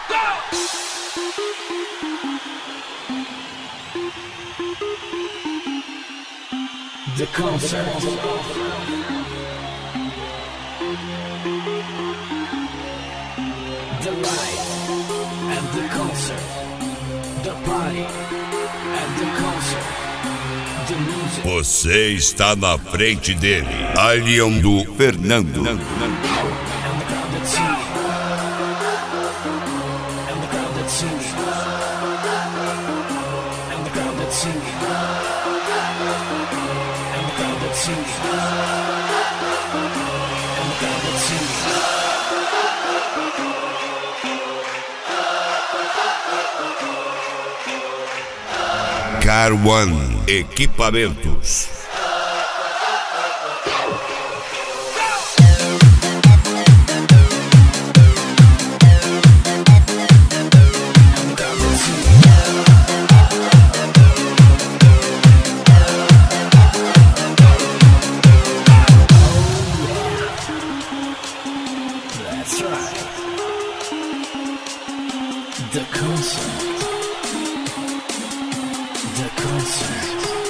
The concert. The light and the concert. The party and the concert. The music. Você está na frente dele. Alien do Fernando. Car One Equipamentos. That's right. The concert. The concert.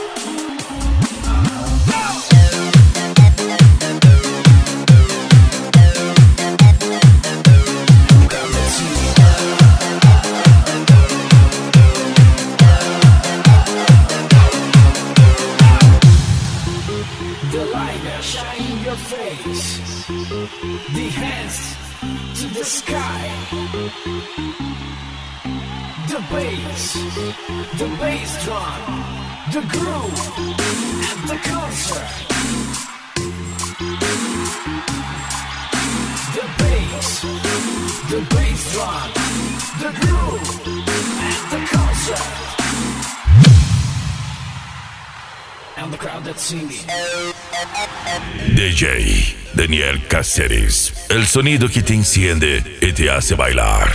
The light that shine in your face. The hands to the sky. The bass drum, the groove, and the concert. The bass drum, the groove, and the concert. And the crowd that's singing. DJ Daniel Cáceres, el sonido que te enciende y te hace bailar.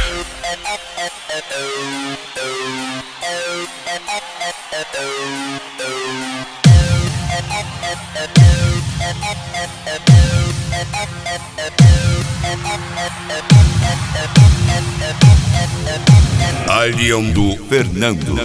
Alien do Fernando.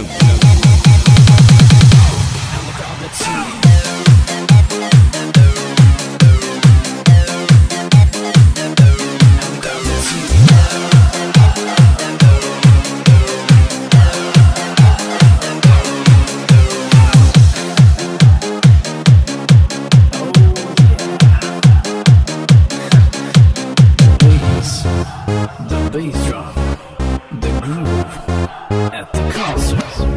The bass drum, the groove, at the concert.